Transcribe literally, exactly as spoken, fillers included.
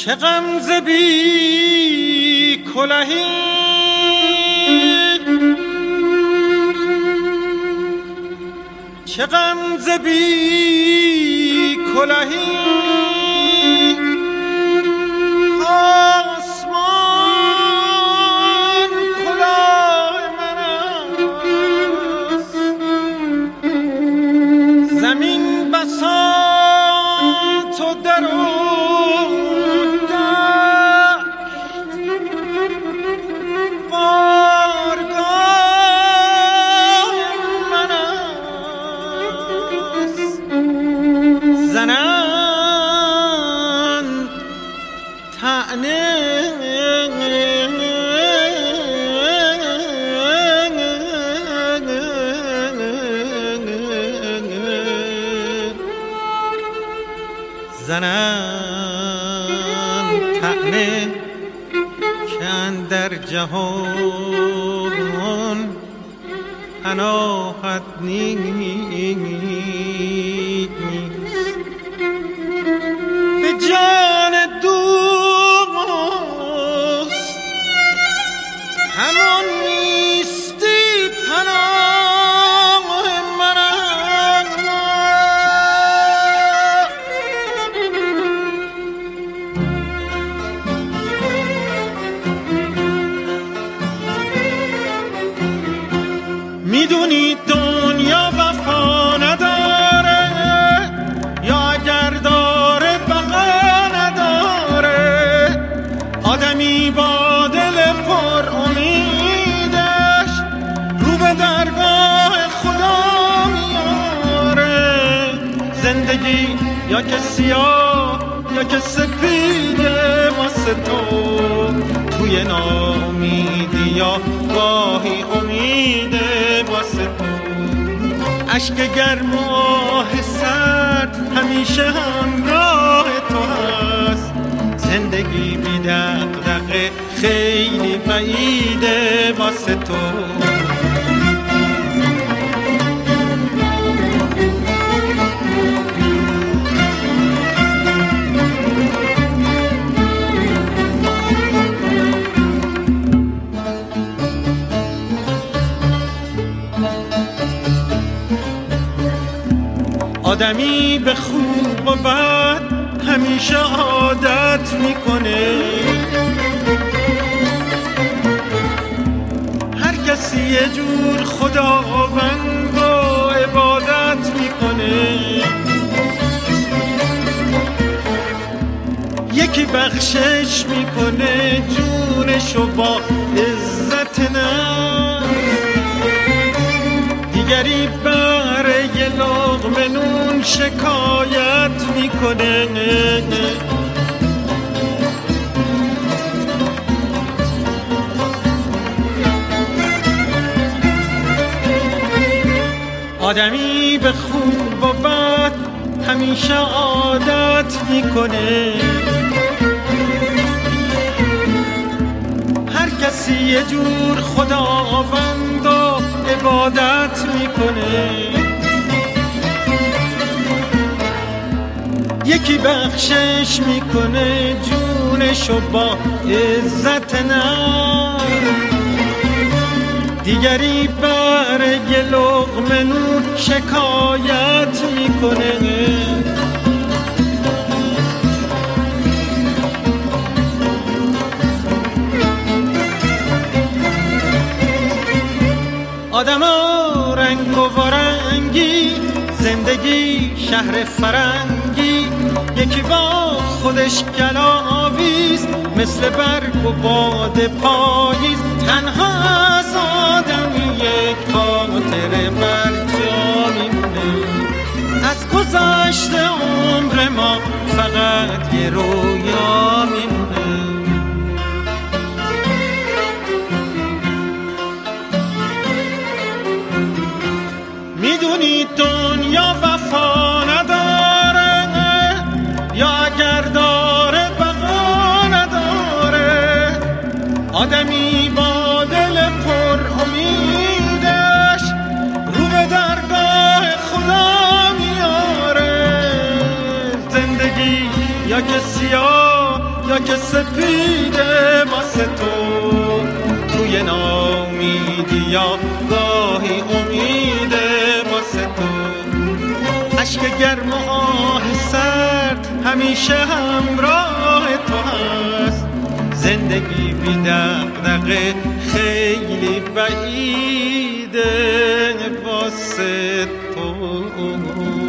چه غمزه بی کلهی چه غمزه بی کلهی آسمان کلاه من است زمین بساط و درون دشت بارگاه من است زنند طعنه زنند طعنه که اندر جهان پناهت نیست به جان دوست همان نیستی پناه من میدونی دنیا وفا نداره یا اگر داره بقا نداره آدمی با دل پر امیدش رو به درگاه خدا میاره زندگی یا که سیاه یا که سپیده واسه تو توی ناامیدی یا گاهی امیده واسه تو عشق گرم و آه سرد همیشه همراه تو هست زندگی بی دغدغه خیلی بعیده واسه تو آدمی به خوب و بد همیشه عادت میکنه هر کسی یه جور خداوند و عبادت میکنه یکی بخشش میکنه جونشو با عزت نفس دیگری برای یه لقمه نون شکایت میکنه آدمی به خوب و بد همیشه عادت میکنه هر کسی یه جور خداوند و عبادت میکنه یکی بخشش میکنه جونشو با عزت نفس دیگری برای یه لقمه نون شکایت میکنه آدم ها رنگ و وارنگی زندگی شهر فرنگی یکی با خودش گلاویز مثل برگ و باد پاییز تنها از آدمی یک خاطره بر جا میمونه از گذشته عمر ما فقط یه رویا میمونه میدونی دنیا وفا نداره یا اگر داره بقا نداره آدمی با دل پر امیدش رو به درگاه خدا میاره زندگی یا که سیاه یا که سپیده واسه تو توی نامیدی یا گاهی امیده واسه تو عشق گرم و آه سرد همیشه همراه تو هست زندگی بی دغدغه خیلی بعیده واسه تو